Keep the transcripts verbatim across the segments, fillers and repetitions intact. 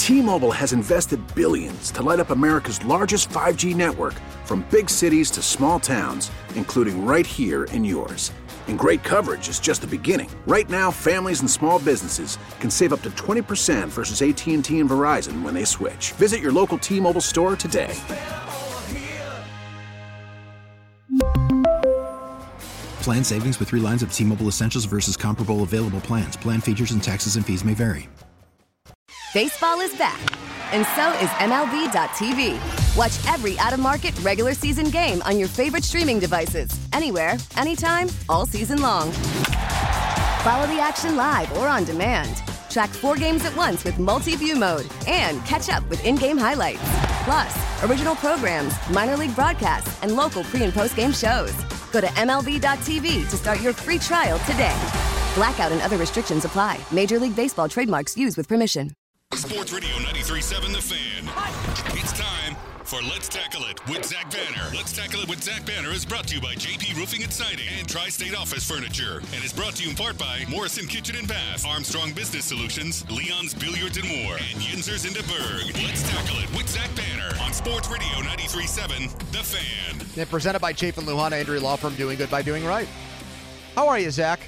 T-Mobile has invested billions to light up America's largest five G network, from big cities to small towns, including right here in yours. And great coverage is just the beginning. Right now, families and small businesses can save up to twenty percent versus A T and T and Verizon when they switch. Visit your local T-Mobile store today. Plan savings with three lines of T-Mobile Essentials versus comparable available plans. Plan features and taxes and fees may vary. Baseball is back, and so is M L B dot T V. Watch every out-of-market regular season game on your favorite streaming devices, anywhere, anytime, all season long. Follow the action live or on demand. Track four games at once with multi-view mode and catch up with in-game highlights. Plus, original programs, minor league broadcasts, and local pre- and post-game shows. Go to M L B dot T V to start your free trial today. Blackout and other restrictions apply. Major League Baseball trademarks used with permission. Sports Radio ninety-three point seven The Fan. It's time for Let's Tackle It with Zach Banner. Let's Tackle It with Zach Banner is brought to you by J P Roofing and Siding and Tri-State Office Furniture, and is brought to you in part by Morrison Kitchen and Bath, Armstrong Business Solutions, Leon's Billiards and More, and Yinzers in DeBerg. Let's Tackle It with Zach Banner on Sports Radio ninety-three point seven The Fan. And presented by Chafin Lujan, Andrea Law Firm, doing good by doing right. How are you, Zach?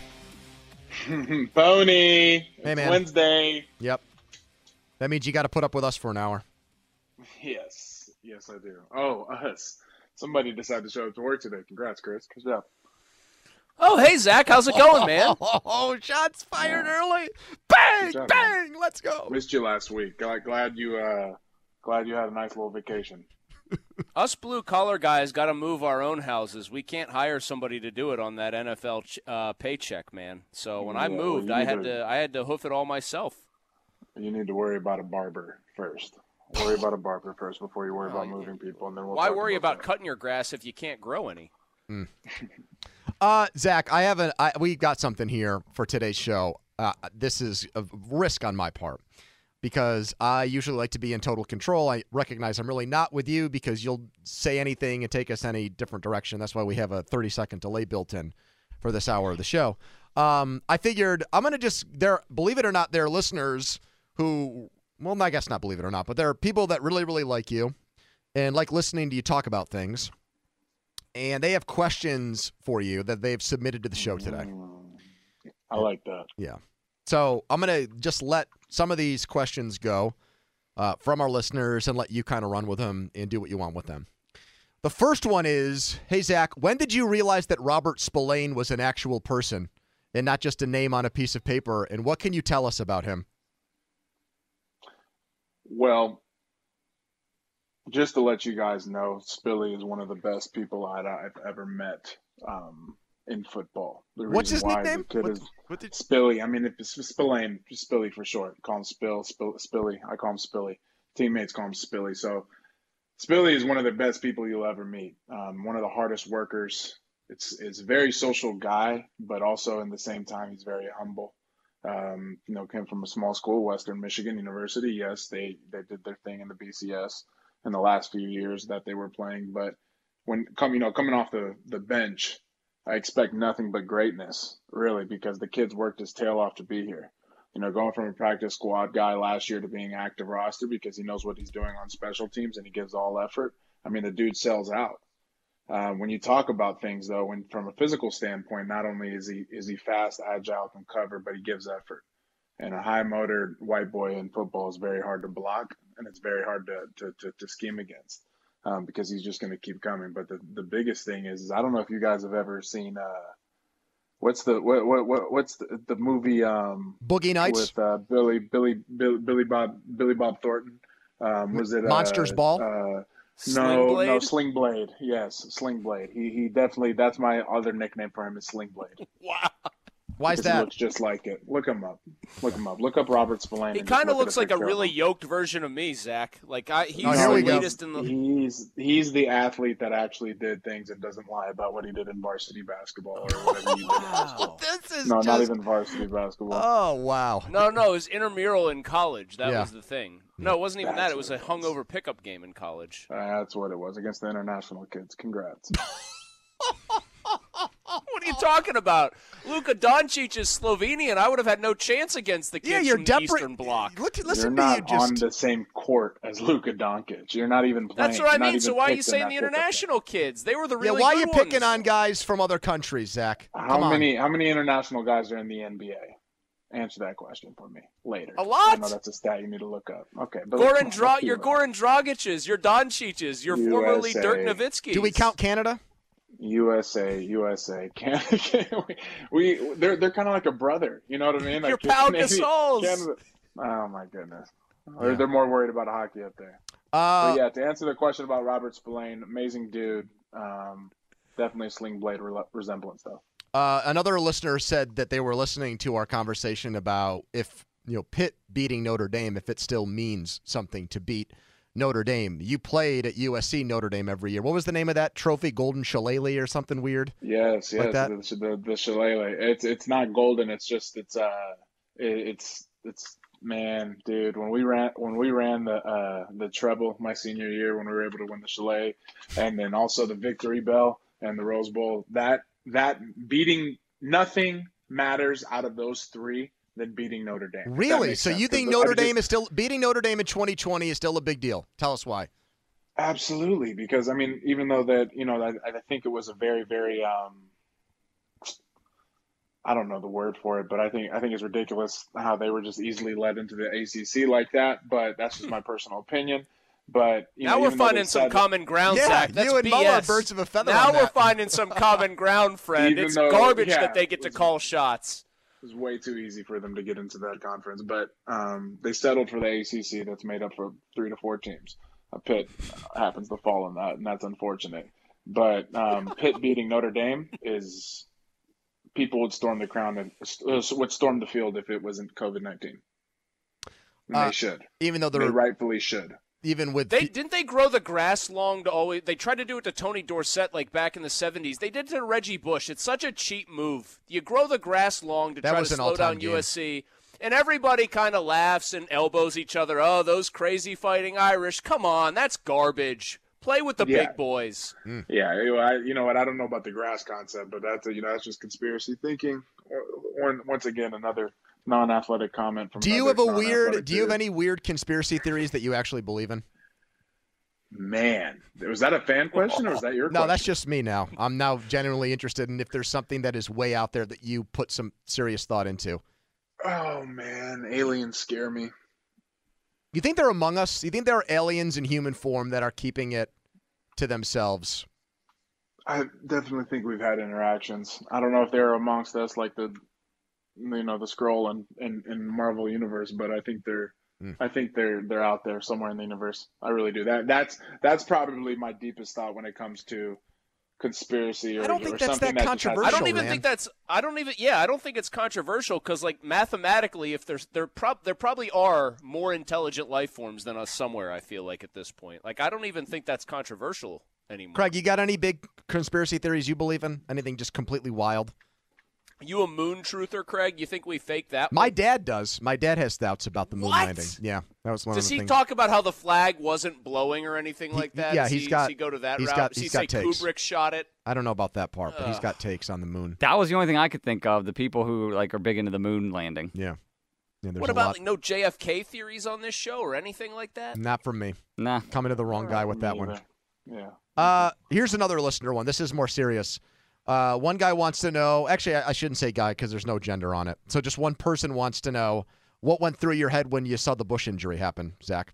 Pony. Hey, man. Wednesday. Yep. That means you got to put up with us for an hour. Yes. Yes, I do. Oh, us. Somebody decided to show up to work today. Congrats, Chris. Good job. Oh, hey, Zach. How's it going, man? Oh, oh, shots fired yeah. early. Bang, job, bang. Man. Let's go. Missed you last week. Glad, glad you uh, glad you had a nice little vacation. Us blue-collar guys got to move our own houses. We can't hire somebody to do it on that N F L ch- uh, paycheck, man. So when yeah, I moved, well, I had to, to I had to hoof it all myself. You need to worry about a barber first. Worry about a barber first before you worry oh, about yeah. moving people, and then we'll Why worry about, about cutting your grass if you can't grow any? Mm. uh, Zach, I have a I, we got something here for today's show. Uh, this is a risk on my part, because I usually like to be in total control. I recognize I'm really not with you because you'll say anything and take us any different direction. That's why we have a thirty-second delay built in for this hour of the show. Um, I figured I'm going to just, there. believe it or not, there are listeners who, well, I guess not believe it or not, but there are people that really, really like you and like listening to you talk about things. And they have questions for you that they've submitted to the show today. I like that. Yeah. So I'm going to just let some of these questions go uh, from our listeners and let you kind of run with them and do what you want with them. The first one is, hey, Zach, when did you realize that Robert Spillane was an actual person and not just a name on a piece of paper? And what can you tell us about him? Well, just to let you guys know, Spilly is one of the best people I'd, I've ever met um, in football. The What's his nickname? The kid what, is what did... Spilly. I mean, if it's Spillane, Spilly for short. Call him Spill, Spill, Spilly. I call him Spilly. Teammates call him Spilly. So Spilly is one of the best people you'll ever meet. Um, one of the hardest workers. It's it's a very social guy, but also in the same time, he's very humble. Um, you know, came from a small school, Western Michigan University. Yes, they, they did their thing in the B C S in the last few years that they were playing. But when come, you know, coming off the, the bench, I expect nothing but greatness, really, because the kid's worked his tail off to be here. You know, going from a practice squad guy last year to being active roster because he knows what he's doing on special teams and he gives all effort. I mean, the dude sells out. Uh, when you talk about things, though, when from a physical standpoint, not only is he is he fast, agile, can cover, but he gives effort. And a high-motor white boy in football is very hard to block, and it's very hard to to, to, to scheme against um, because he's just going to keep coming. But the, the biggest thing is, is I don't know if you guys have ever seen uh, what's the what what, what what's the, the movie um, Boogie Nights with uh, Billy Billy Billy Billy Bob Billy Bob Thornton. Um, was it Monsters uh, Ball? Uh, Sling no, Blade? no, Sling Blade. Yes, Sling Blade. He he definitely. That's my other nickname for him is Sling Blade. Wow. Why is Because he that? looks just like it. Look him up. Look him up. Look up Robert Spillane. He and just kind of look at looks like a picture of really him. yoked version of me, Zach. Like I, he's Oh, here the we go. latest in the. He's he's the athlete that actually did things and doesn't lie about what he did in varsity basketball or whatever he did in basketball. This is No, just... not even varsity basketball. Oh, wow. No, no, it was intramural in college. That Yeah. was the thing. No, it wasn't even That's that. It was a what it was. hungover pickup game in college. Uh, that's what it was against the international kids. Congrats. What do you talking about? Luka Doncic is Slovenian. I would have had no chance against the kids yeah, you're from depre- the Eastern Bloc. Listen, You're to not you just... on the same court as Luka Doncic. You're not even playing. That's what I You're not mean. So even why are you picked in saying that the pickup international kids? They were the really Yeah, why are good you picking ones. on guys from other countries, Zach? How Come on. many how many international guys are in the N B A? Answer that question for me later. A lot. I know that's a stat you need to look up. Okay, but Goran come on, Dra- let's your be real. Goran Dragic's, your Doncic's, your formerly U S A. Dirk Nowitzki's. Do we count Canada? U S A, U S A. Can, can we, we they're they're kind of like a brother. You know what I mean? Your Like, pal Canadian- Gasol's. Canada- Oh my goodness. Yeah. They're more worried about hockey up there. Uh, But yeah, to answer the question about Robert Spillane, amazing dude. Um, definitely a sling blade re- resemblance though. Uh, another listener said that they were listening to our conversation about if you know Pitt beating Notre Dame, if it still means something to beat Notre Dame. You played at U S C Notre Dame every year. What was the name of that trophy? Golden Shillelagh or something weird? Yes, yes, Like that? the, the the shillelagh. It's it's not golden. It's just it's uh it, it's it's man, dude. When we ran when we ran the uh the treble my senior year when we were able to win the shillelagh, and then also the Victory Bell and the Rose Bowl. That that beating nothing matters out of those three than beating Notre Dame. if that Really? makes So sense. you think 'Cause Notre I just- Dame is still beating Notre Dame in twenty twenty is still a big deal? Tell us why. Absolutely, because I mean, even though that you know, I, I think it was a very, very, um, I don't know the word for it, but I think I think it's ridiculous how they were just easily led into the A C C like that. But that's just my personal opinion. But you Now know, we're even though they finding some said- common ground, Yeah, Zach. That's you and B Mo are S. birds of a feather Now on we're that. finding some common ground, friend. Even It's though- garbage yeah, that they get to it was- call shots. It was way too easy for them to get into that conference, but um, they settled for the A C C. That's made up for three to four teams. Uh, Pitt happens to fall in that, and that's unfortunate. But um, Pitt beating Notre Dame is people would storm the crown and uh, would storm the field if it wasn't COVID nineteen. And Uh, they should. Even though They they're rightfully should. even with They didn't they grow the grass long to always. They tried to do it to Tony Dorsett like back in the seventies. They did it to Reggie Bush. It's such a cheap move. You grow the grass long to That try was to an slow all-time down game. U S C, and everybody kind of laughs and elbows each other. Oh, those crazy fighting Irish! Come on, that's garbage. Play with the Yeah. big boys. Yeah, you know, I, you know what? I don't know about the grass concept, but that's a, you know that's just conspiracy thinking. Or, or once again, another non-athletic comment from. Do you have another a weird? non-athletic Do you have dude. any weird conspiracy theories that you actually believe in? Man, was that a fan question or was that your No, question? that's just me now. I'm now genuinely interested in if there's something that is way out there that you put some serious thought into. Oh man, aliens scare me. You think they're among us? You think there are aliens in human form that are keeping it to themselves? I definitely think we've had interactions. I don't know if they're amongst us like the, you know, the Skrull and in, in, in Marvel universe, but I think they're, Mm. I think they're they're out there somewhere in the universe. I really do. That that's that's probably my deepest thought when it comes to conspiracy or, I don't think or that's something that that just has- controversial. I don't even man. think that's. I don't even. Yeah, I don't think it's controversial because, like, mathematically, if there's there prob there probably are more intelligent life forms than us somewhere. I feel like at this point, like, I don't even think that's controversial anymore. Craig, you got any big conspiracy theories you believe in? Anything just completely wild? You a moon truther, Craig? You think we faked that? My one? dad does. My dad has doubts about the moon What? landing. Yeah, that was one Does of the he things. talk about how the flag wasn't blowing or anything like that? yeah, Does he's he, got- Does he go to that he's route? got- Does he he's say got takes. Kubrick shot it? I don't know about that part, but he's Ugh. got takes on the moon. That was the only thing I could think of. The people who like are big into the moon landing. Yeah. Yeah, there's What a about lot. like no J F K theories on this show or anything like that? Not from me. Nah. Coming to the wrong guy with Me that one. either. Yeah. Uh, here's another listener one. This is more serious. Uh, one guy wants to know. Actually, I, I shouldn't say guy because there's no gender on it. So just one person wants to know what went through your head when you saw the Bush injury happen, Zach.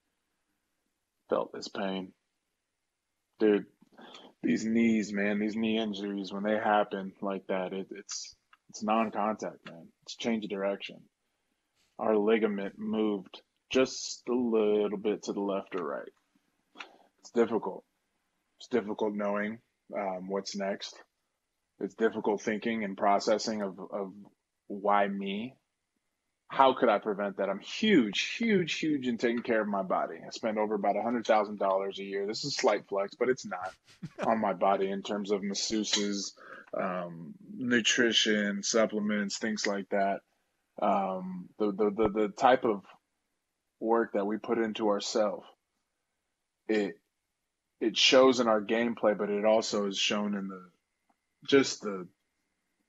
Felt this pain, dude. These knees, man. These knee injuries when they happen like that, it, it's it's non-contact, man. It's change of direction. Our ligament moved just a little bit to the left or right. It's difficult. It's difficult knowing um, what's next. It's difficult thinking and processing of, of why me? How could I prevent that? I'm huge, huge, huge in taking care of my body. I spend over about one hundred thousand dollars a year. This is a slight flex, but it's not on my body in terms of masseuses, um, nutrition, supplements, things like that. Um, the, the, the, the type of work that we put into ourselves, it, it shows in our gameplay, but it also is shown in the just the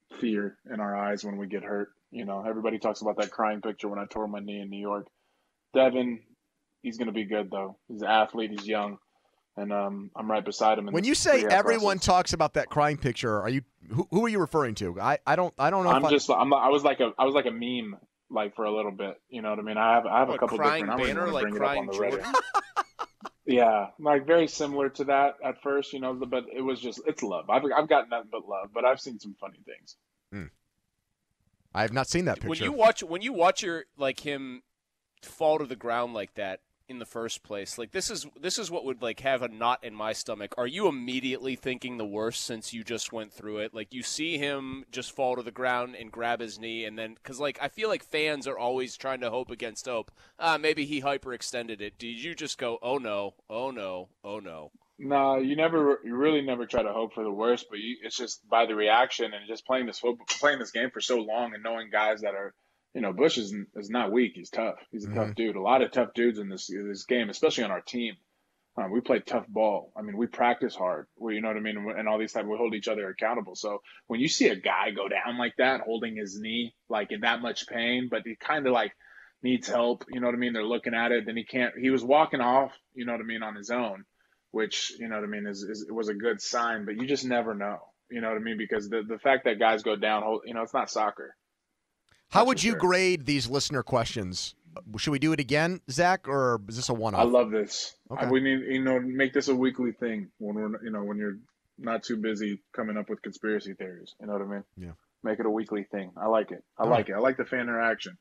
fear in our eyes when we get hurt. You know, everybody talks about that crying picture when I tore my knee in New York. Devin, he's going to be good, though. He's an athlete. He's young. And um, I'm right beside him. In when this you say rehab everyone process. talks about that crying picture, are you who, who are you referring to? I, I don't I don't know. I'm if just I'm I was like a I was like a meme like for a little bit. You know what I mean? I have I have What, a couple crying different. I don't even banner, want to like bring it up crying on the Jordan? Reddit. Yeah, like very similar to that at first. You know, but it was just it's love. I've I've got nothing but love, but I've seen some funny things. Hmm. I have not seen that picture. When you watch when you watch your like him fall to the ground like that in the first place, like this is this is what would like have a knot in my stomach. Are you immediately thinking the worst since you just went through it? Like you see him just fall to the ground and grab his knee, and then because like I feel like fans are always trying to hope against hope. Ah, maybe he hyperextended it. Did you just go, oh no, oh no, oh no? No, you never, you really never try to hope for the worst, but you, it's just by the reaction and just playing this football, playing this game for so long and knowing guys that are, you know, Bush is is not weak. He's tough. He's a Mm-hmm. tough dude. A lot of tough dudes in this this game, especially on our team. Um, we play tough ball. I mean, we practice hard. We, you know what I mean, and all these type. We hold each other accountable. So when you see a guy go down like that, holding his knee, like in that much pain, but he kind of like needs help. You know what I mean? They're looking at it. Then he can't. He was walking off. You know what I mean, on his own. Which, you know what I mean, is, is was a good sign, but you just never know, you know what I mean? Because the, the fact that guys go down, you know, it's not soccer. How That's would for you sure. grade these listener questions? Should we do it again, Zach, or is this a one-off? I love this. Okay. I, we need, you know, make this a weekly thing when we're, you know, when you're not too busy coming up with conspiracy theories. You know what I mean? Yeah. Make it a weekly thing. I like it. I All like right. it. I like the fan interaction.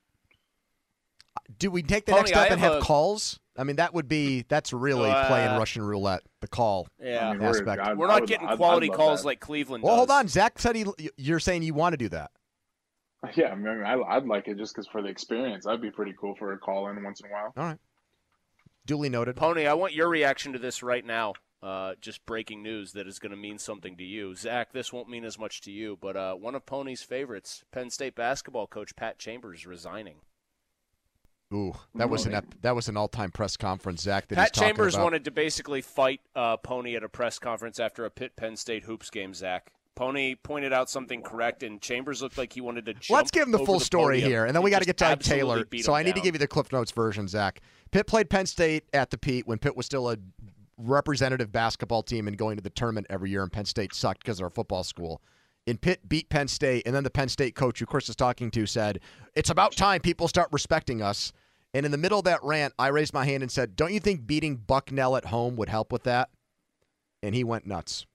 Do we take the Pony, next step I and have have a- calls? I mean, that would be that's really Uh, playing Russian roulette. The call. Yeah, I mean, we're, aspect. I, we're I not would- getting I'd- quality I'd love calls that. like Cleveland Well, does. hold on. Zach said he. You're saying you want to do that. Yeah, I mean, I, I'd like it just because for the experience. That'd be pretty cool for a call in once in a while. All right. Duly noted. Pony, I want your reaction to this right now. Uh, just breaking news that is going to mean something to you. Zach, this won't mean as much to you, but uh, one of Pony's favorites, Penn State basketball coach Pat Chambers, resigning. Ooh, that was an ep- that was an all-time press conference, Zach. That Pat he's talking Chambers about. wanted to basically fight uh, Pony at a press conference after a Pitt Penn State hoops game, Zach. Pony pointed out something correct, and Chambers looked like he wanted to jump Let's give him the over full story podium here, and then we got to just get to Ike absolutely Taylor. beat So him I need to down. give you the Cliff Notes version, Zach. Pitt played Penn State at the Pete when Pitt was still a representative basketball team and going to the tournament every year, and Penn State sucked because they're a football school. And Pitt beat Penn State, and then the Penn State coach, who Chris is talking to, said, "It's about time people start respecting us." And in the middle of that rant, I raised my hand and said, "Don't you think beating Bucknell at home would help with that?" And he went nuts.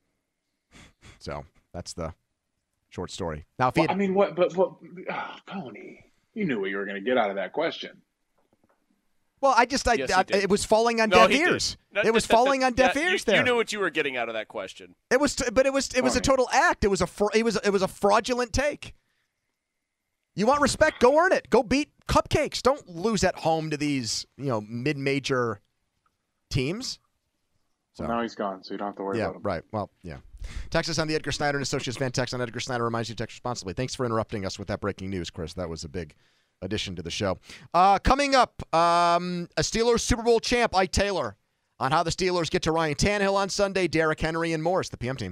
So that's the short story. Now, if he Well, had, I mean, what? But what? Oh, Pony, you knew what you were going to get out of that question. well, I just, I, Yes, he I did. it was falling on No, deaf he did. ears. No, It was that- that- falling on deaf yeah, you- ears there. You knew what you were getting out of that question. It was, but it was, it was a Funny. total act. It was a, fr- it was, it was a fraudulent take. You want respect? Go earn it. Go beat Cupcakes. Don't lose at home to these, you know, mid-major teams. So Well, now he's gone, so you don't have to worry yeah, about him. right. Well, yeah. Text us on the Edgar Snyder and Associates fan text on Edgar Snyder reminds you to text responsibly. Thanks for interrupting us with that breaking news, Chris. That was a big addition to the show. Uh, coming up, um, a Steelers Super Bowl champ, Ike Taylor, on how the Steelers get to Ryan Tannehill on Sunday, Derrick Henry, and more. It's the P M team.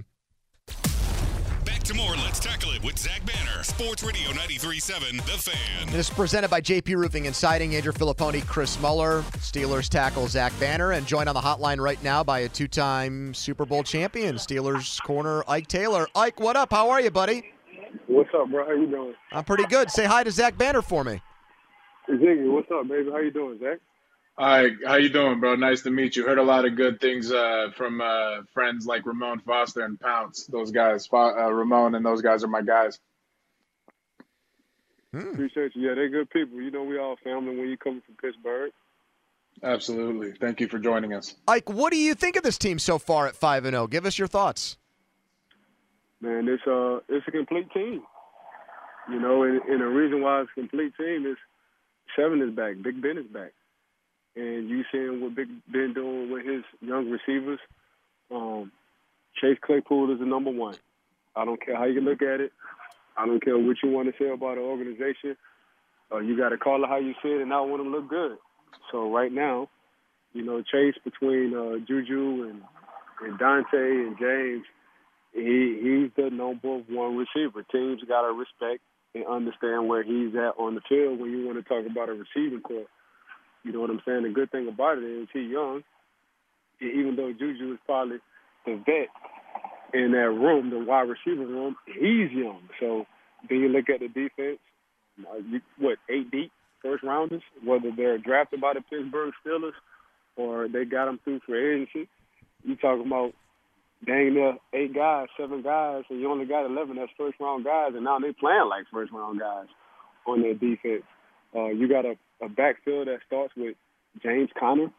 Back to more Let's Tackle It with Zach Banner. Sports Radio ninety-three point seven, The Fan. It is presented by J P Roofing and Siding. Andrew Filipponi, Chris Muller, Steelers tackle Zach Banner, and joined on the hotline right now by a two-time Super Bowl champion, Steelers corner Ike Taylor. Ike, what up? How are you, buddy? What's up, bro? How you doing? I'm pretty good. Say hi to Zach Banner for me. Ziggy, what's up, baby? How you doing, Zach? Hi, how you doing, bro? Nice to meet you. Heard a lot of good things uh, from uh, friends like Ramon Foster and Pounce. Those guys, Fo- uh, Ramon and those guys are my guys. Hmm. Appreciate you. Yeah, they're good people. You know, we all family when you come from Pittsburgh. Absolutely. Thank you for joining us. Ike, what do you think of this team so far at five and oh? Give us your thoughts. Man, it's uh, it's a complete team. You know, and, and the reason why it's a complete team is Seven is back, Big Ben is back, and you seeing what Big Ben doing with his young receivers. Um, Chase Claypool is the number one. I don't care how you look at it. I don't care what you want to say about the organization. Uh, you got to call it how you see it, and I want them to look good. So right now, you know, Chase between uh, Juju and, and Dante and James, he he's the number one receiver. Teams got to respect and understand where he's at on the field when you want to talk about a receiving corps. You know what I'm saying? The good thing about it is he's young. Even though Juju is probably the vet in that room, the wide receiver room, he's young. So then you look at the defense, uh, you, what, eight deep first rounders, whether they're drafted by the Pittsburgh Steelers or they got them through free agency. You talking about dang near eight guys, seven guys, and you only got eleven as first-round guys, and now they playing like first-round guys on their defense. Uh, you got a, a backfield that starts with James Conner,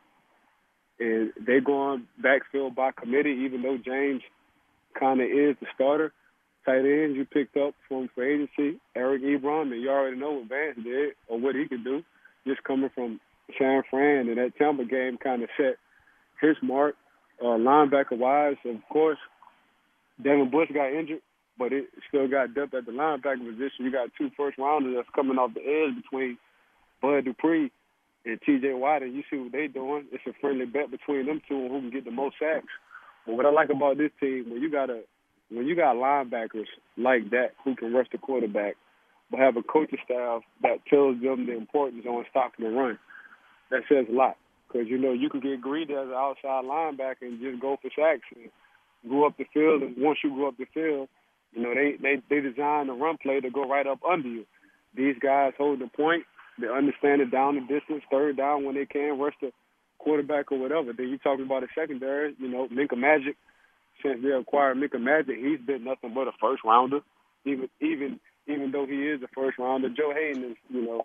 and they're going backfield by committee, even though James Conner is the starter. Tight ends you picked up from free agency, Eric Ebron, and you already know what Vance did or what he could do. Just coming from San Fran, and that Tampa game kind of set his mark. Uh, linebacker-wise, of course, Devin Bush got injured, but it still got depth at the linebacker position. You got two first-rounders that's coming off the edge between Bud Dupree and T J Watt, and you see what they're doing. It's a friendly bet between them two on who can get the most sacks. But what I like about this team, when you got a when you got linebackers like that who can rush the quarterback, but have a coaching staff that tells them the importance on stopping the run, that says a lot. Because, you know, you can get greedy as an outside linebacker and just go for sacks and go up the field. And once you go up the field, you know, they, they, they design the run play to go right up under you. These guys hold the point. They understand it down the distance, third down when they can, rush the quarterback or whatever. Then you're talking about a secondary, you know, Minka Magic. Since they acquired Minka Magic, he's been nothing but a first-rounder, even even even though he is a first-rounder. Joe Hayden is, you know,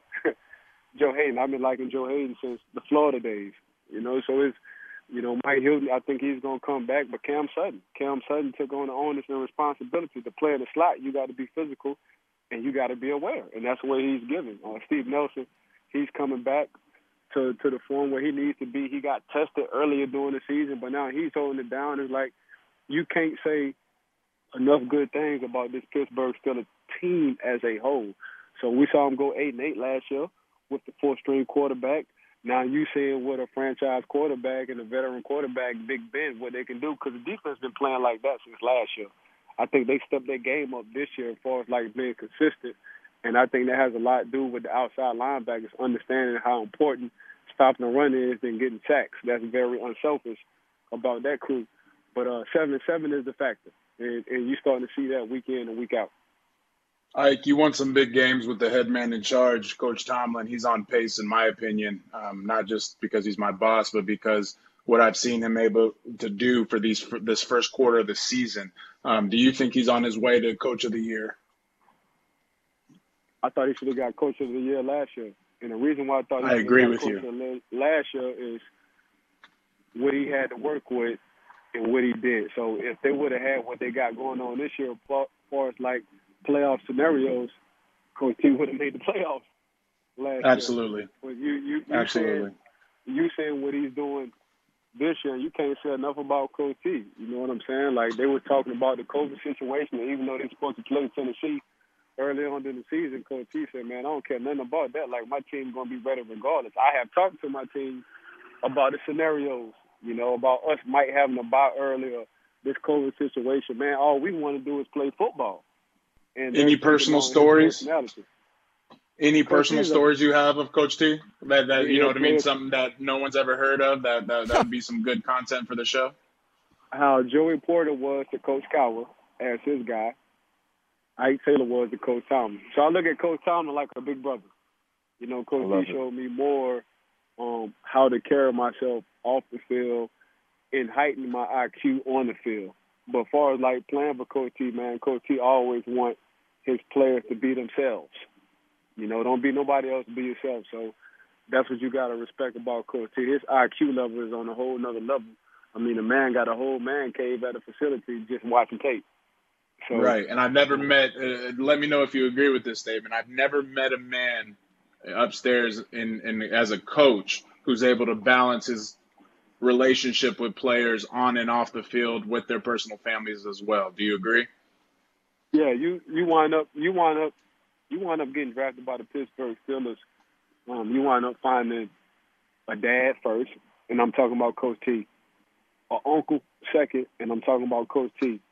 Joe Hayden. I've been liking Joe Hayden since the Florida days, you know. So it's, you know, Mike Hilton, I think he's going to come back. But Cam Sutton, Cam Sutton took on the onus and responsibility to play in the slot. You got to be physical, and you got to be aware, and that's what he's given. Uh, Steve Nelson, he's coming back to to the form where he needs to be. He got tested earlier during the season, but now he's holding it down. It's like you can't say enough good things about this Pittsburgh Steelers team as a whole. So we saw him go eight and eight last year with the four-string quarterback. Now you seeing what a franchise quarterback and a veteran quarterback, Big Ben, what they can do, because the defense been playing like that since last year. I think they stepped their game up this year as far as like being consistent, and I think that has a lot to do with the outside linebackers understanding how important stopping the run is than getting sacks. That's very unselfish about that crew. But uh, seven and seven is the factor, and, and you're starting to see that week in and week out. Ike, you won some big games with the head man in charge, Coach Tomlin. He's on pace, in my opinion, um, not just because he's my boss, but because what I've seen him able to do for these for this first quarter of the season. Um, do you think he's on his way to Coach of the Year? I thought he should have got Coach of the Year last year. And the reason why I thought he I agree got with Coach you. of the last year is what he had to work with and what he did. So if they would have had what they got going on this year, as far as like playoff scenarios, Coach T would have made the playoffs last Absolutely. year. But you, you, you Absolutely. Saying, you saying what he's doing this year, you can't say enough about Coach T. You know what I'm saying? Like, they were talking about the COVID situation, and even though they're supposed to play Tennessee early on in the season, Coach T said, man, I don't care nothing about that. Like, my team's going to be ready regardless. I have talked to my team about the scenarios, you know, about us might having a bye earlier, this COVID situation. Man, all we want to do is play football. And Any personal stories? Any Coach personal T's a- stories you have of Coach T? That, that you Yeah, know what I mean? yeah. Something that no one's ever heard of, that, that, that would be some good content for the show? How Joey Porter was to Coach Cowher as his guy. Ike Taylor was to Coach Tomlin. So I look at Coach Tomlin like a big brother. You know, Coach love T it. showed me more um, how to carry myself off the field and heighten my I Q on the field. But as far as, like, playing for Coach T, man, Coach T always want his players to be themselves. You know, don't be nobody else, be yourself. So that's what you got to respect about Coach T. His I Q level is on a whole nother level. I mean, the man got a whole man cave at a facility just watching tape. So, Right, and I've never met, uh, let me know if you agree with this statement, I've never met a man upstairs in, in as a coach who's able to balance his relationship with players on and off the field with their personal families as well. Do you agree? Yeah, you, you wind up you wind up you wind up getting drafted by the Pittsburgh Steelers. Um, you wind up finding a dad first, and I'm talking about Coach T. An uncle second, and I'm talking about Coach T.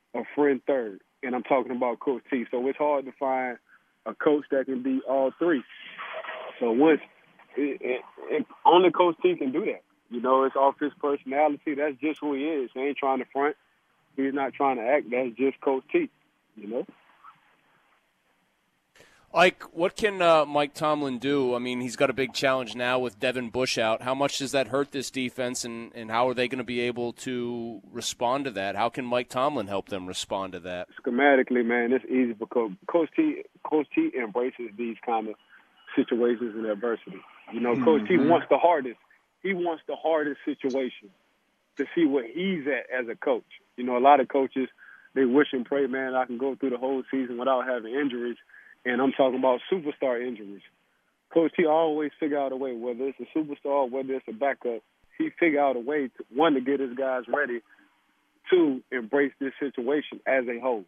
a friend third, and I'm talking about Coach T. So it's hard to find a coach that can be all three. So once it, it, it, only Coach T can do that. You know, it's off his personality. That's just who he is. He ain't trying to front. He's not trying to act. That's just Coach T, you know? Ike, what can uh, Mike Tomlin do? I mean, he's got a big challenge now with Devin Bush out. How much does that hurt this defense, and, and how are they going to be able to respond to that? How can Mike Tomlin help them respond to that? Schematically, man, it's easy because Coach T, Coach T embraces these kind of situations and adversity. You know, mm-hmm. Coach T wants the hardest. He wants the hardest situation to see where he's at as a coach. You know, a lot of coaches, they wish and pray, man, I can go through the whole season without having injuries. And I'm talking about superstar injuries. Coach T always figure out a way, whether it's a superstar or whether it's a backup, he figure out a way, to, one, to get his guys ready, two, embrace this situation as a whole.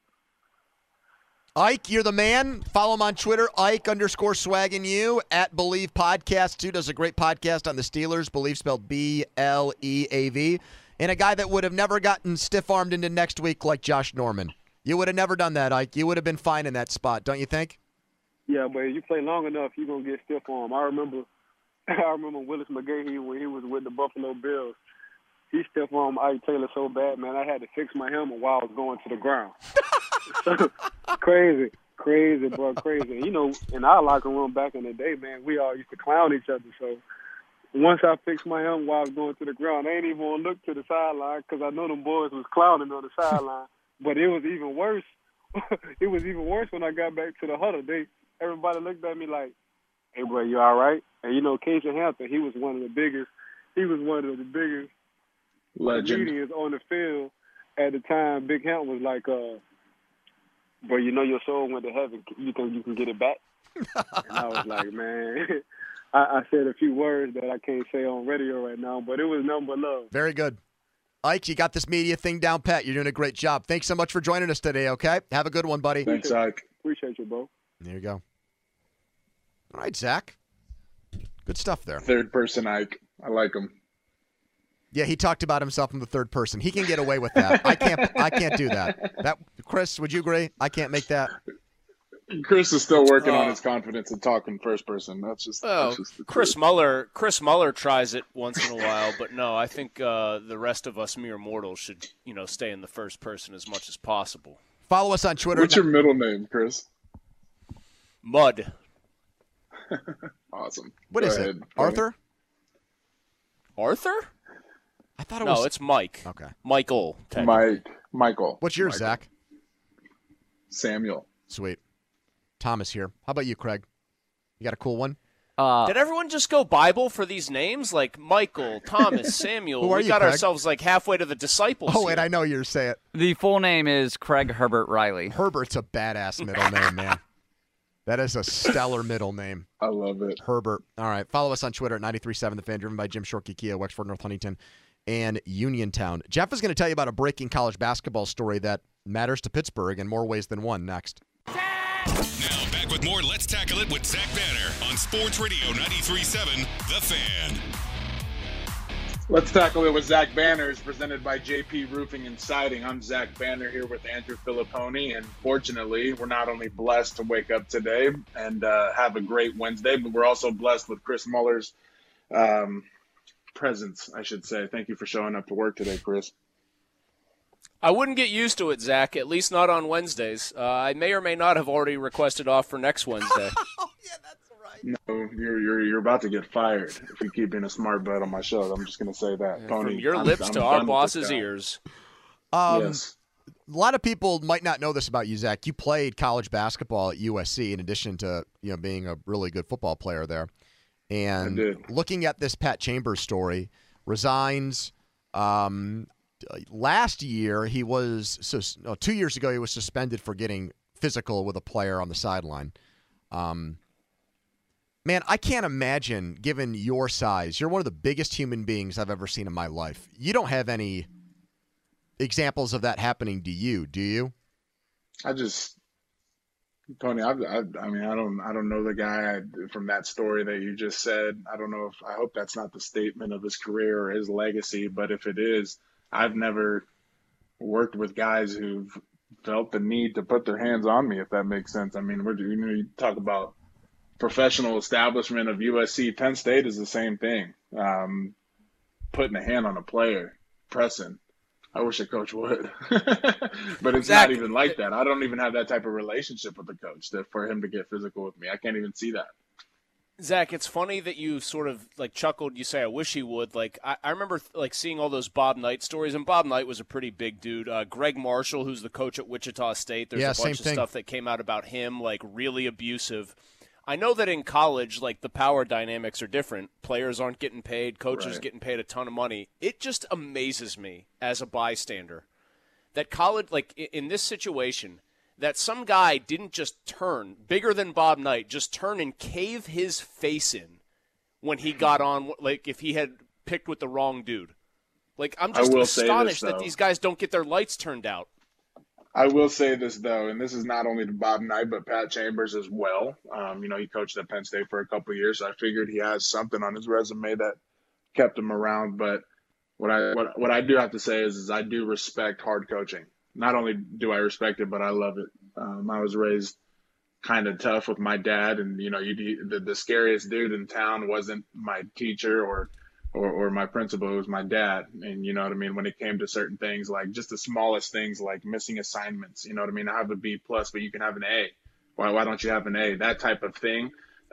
Ike, you're the man. Follow him on Twitter, Ike underscore swaggin' you, at Believe Podcast, too. Does a great podcast on the Steelers, Believe spelled B L E A V. And a guy that would have never gotten stiff-armed into next week like Josh Norman. You would have never done that, Ike. You would have been fine in that spot, don't you think? Yeah, but you play long enough, you're going to get stiff arm. I remember I remember Willis McGahee when he was with the Buffalo Bills. He stiff armed Ike Taylor so bad, man, I had to fix my helmet while I was going to the ground. So, crazy, crazy, bro, crazy. You know, in our locker room back in the day, man, we all used to clown each other. So once I fixed my helmet while I was going to the ground, I ain't even want to look to the sideline because I know them boys was clowning on the sideline. But it was even worse. It was even worse when I got back to the huddle. They, everybody looked at me like, "Hey, bro, you all right?" And you know, Casey Hampton, he was one of the biggest. He was one of the biggest legend comedians on the field at the time. Big Hampton was like, uh, "Bro, you know your soul went to heaven. You can you can get it back." And I was like, "Man." I, I said a few words that I can't say on radio right now, but it was nothing but love. Very good. Ike, you got this media thing down pat. You're doing a great job. Thanks so much for joining us today, okay? Have a good one, buddy. Thanks, Ike. Appreciate you, bro. There you go. All right, Zach. Good stuff there. Third person Ike. I like him. Yeah, he talked about himself in the third person. He can get away with that. I can't I can't do that. That Chris, would you agree? I can't make that. Chris is still working uh, on his confidence and talking first person. That's just, oh, that's just the Chris truth. Muller. Chris Muller tries it once in a while, but no, I think uh, the rest of us mere mortals should, you know, stay in the first person as much as possible. Follow us on Twitter. What's your middle name, Chris? Mud. Awesome. What Go is ahead, it? Tony. Arthur? Arthur? I thought it no, was. it's Mike. Okay. Michael. Mike. Michael. What's yours, Michael. Zach? Samuel. Sweet. Thomas here. How about you, Craig? You got a cool one? Uh, Did everyone just go Bible for these names? Like Michael, Thomas, Samuel. Who are we you, got Craig? ourselves like halfway to the disciples. Oh, here. wait, I know you're saying it. the full name is Craig Herbert Riley. Herbert's a badass middle name, man. That is a stellar middle name. I love it. Herbert. All right. Follow us on Twitter at ninety-three point seven The Fan, driven by Jim Shorkey Kia, Wexford, North Huntington, and Uniontown. Jeff is going to tell you about a breaking college basketball story that matters to Pittsburgh in more ways than one next. Now back with more Let's Tackle It with Zach Banner on Sports Radio ninety-three point seven The Fan. Let's Tackle It with Zach Banner is presented by J P Roofing and Siding. I'm Zach Banner here with Andrew Filipponi, and fortunately, we're not only blessed to wake up today and uh, have a great Wednesday, but we're also blessed with Chris Muller's um, presence, I should say. Thank you for showing up to work today, Chris. I wouldn't get used to it, Zach, at least not on Wednesdays. Uh, I may or may not have already requested off for next Wednesday. Oh, yeah, that's right. No, you're you're you're about to get fired if you keep being a smart butt on my show. I'm just going to say that. Pony, From your I'm- lips I'm to done our with boss's this guy. ears. Um, Yes. A lot of people might not know this about you, Zach. You played college basketball at U S C in addition to, you know, being a really good football player there. And I did. looking at this Pat Chambers story, resigns. Um, last year, he was so no, two years ago he was suspended for getting physical with a player on the sideline. Um, man, I can't imagine, given your size, you're one of the biggest human beings I've ever seen in my life. You don't have any examples of that happening to you, do you? I just, Tony, I, I, I mean, I don't, I don't know the guy from that story that you just said. I don't know if, I hope that's not the statement of his career or his legacy, but if it is, I've never, worked with guys who've felt the need to put their hands on me, if that makes sense. I mean, we're, you know, you talk about professional establishment of U S C, Penn State is the same thing. Um, putting a hand on a player, pressing. I wish a coach would, but it's Zach, not even like that. I don't even have that type of relationship with the coach that for him to get physical with me. I can't even see that. Zach, it's funny that you sort of like chuckled. You say, I wish he would. Like, I, I remember like seeing all those Bob Knight stories, and Bob Knight was a pretty big dude. Uh, Greg Marshall, who's the coach at Wichita State, there's yeah, a bunch of thing. stuff that came out about him, like really abusive. I know that in college, like the power dynamics are different. Players aren't getting paid, coaches Right. getting paid a ton of money. It just amazes me as a bystander that college, like in this situation, that some guy didn't just turn, bigger than Bob Knight, just turn and cave his face in when he got on, like if he had picked with the wrong dude. Like, I'm just astonished this, that these guys don't get their lights turned out. I will say this, though, and this is not only to Bob Knight, but Pat Chambers as well. Um, you know, he coached at Penn State for a couple of years, so I figured he has something on his resume that kept him around. But what I what, what I do have to say is, is I do respect hard coaching. Not only do I respect it, but I love it. Um, I was raised kind of tough with my dad, and, you know, you, the, the scariest dude in town wasn't my teacher or Or, or my principal, it was my dad. And you know what I mean? When it came to certain things, like just the smallest things, like missing assignments, you know what I mean? I have a B plus, but you can have an A. Why, why don't you have an A? That type of thing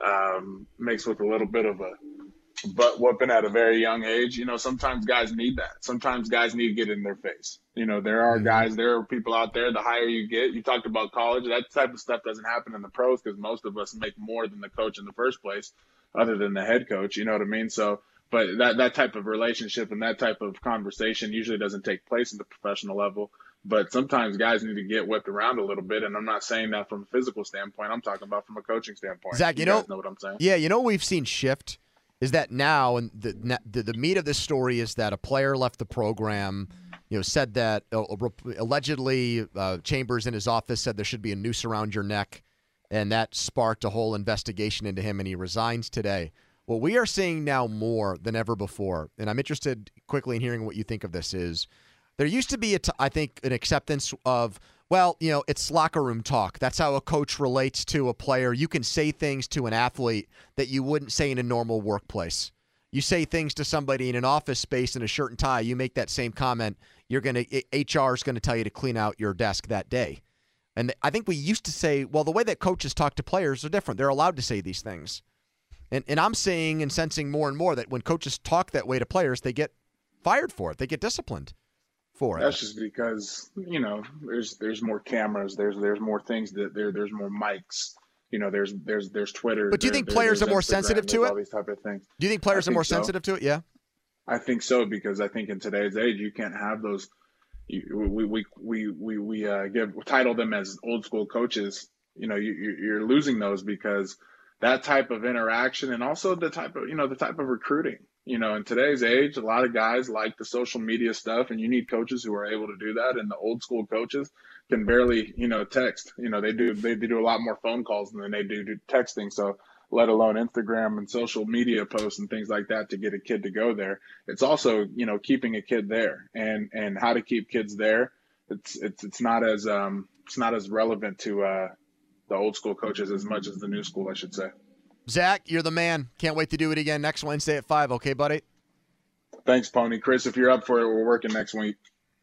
um, makes with a little bit of a butt whooping at a very young age. You know, sometimes guys need that. Sometimes guys need to get in their face. You know, there are guys, there are people out there, the higher you get, you talked about college, that type of stuff doesn't happen in the pros because most of us make more than the coach in the first place, other than the head coach, you know what I mean? So, but that, that type of relationship and that type of conversation usually doesn't take place at the professional level. But sometimes guys need to get whipped around a little bit. And I'm not saying that from a physical standpoint. I'm talking about from a coaching standpoint. Zach, you, you know, guys know what I'm saying? Yeah, you know what we've seen shift is that now, and the, the the meat of this story is that a player left the program, you know, said that uh, allegedly uh, Chambers in his office said there should be a noose around your neck, and that sparked a whole investigation into him, and he resigns today. What we are seeing now more than ever before, and I'm interested quickly in hearing what you think of this, is there used to be, a t- I think, an acceptance of, well, you know, it's locker room talk. That's how a coach relates to a player. You can say things to an athlete that you wouldn't say in a normal workplace. You say things to somebody in an office space in a shirt and tie, you make that same comment, you're going to, H R is going to tell you to clean out your desk that day. And I think we used to say, well, the way that coaches talk to players are different. They're allowed to say these things. And and I'm seeing and sensing more and more that when coaches talk that way to players, they get fired for it. They get disciplined for it. That's just because, you know, there's there's more cameras, there's there's more things that there there's more mics, you know, there's there's there's Twitter. But do you there, think there, players are more Instagram, sensitive to it? All these type of things. Do you think players I are more think so. sensitive to it? Yeah. I think so, because I think in today's age you can't have those. You, we we we we we uh, give title them as old school coaches. You know, you you're losing those because that type of interaction, and also the type of, you know, the type of recruiting, you know, in today's age, a lot of guys like the social media stuff, and you need coaches who are able to do that. And the old school coaches can barely, you know, text, you know, they do, they do a lot more phone calls than they do, do texting. So let alone Instagram and social media posts and things like that to get a kid to go there. It's also, you know, keeping a kid there, and, and how to keep kids there. It's, it's, it's not as, um, it's not as relevant to, uh, the old school coaches as much as the new school, I should say. Zach, you're the man. Can't wait to do it again next Wednesday at five. Okay, buddy? Thanks, Pony. Chris, if you're up for it, we're working next week.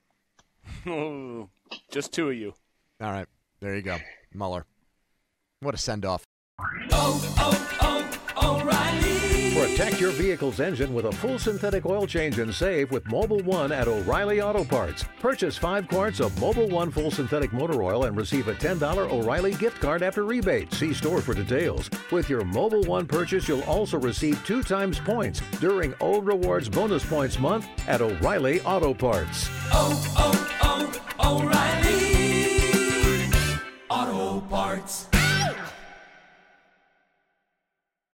Just two of you. All right. There you go. Mueller. What a send-off. Oh, oh, oh, O'Reilly. Protect your vehicle's engine with a full synthetic oil change and save with Mobil one at O'Reilly Auto Parts. Purchase five quarts of Mobil one full synthetic motor oil and receive a ten dollars O'Reilly gift card after rebate. See store for details. With your Mobil one purchase, you'll also receive two times points during O Rewards Bonus Points Month at O'Reilly Auto Parts. Oh, oh,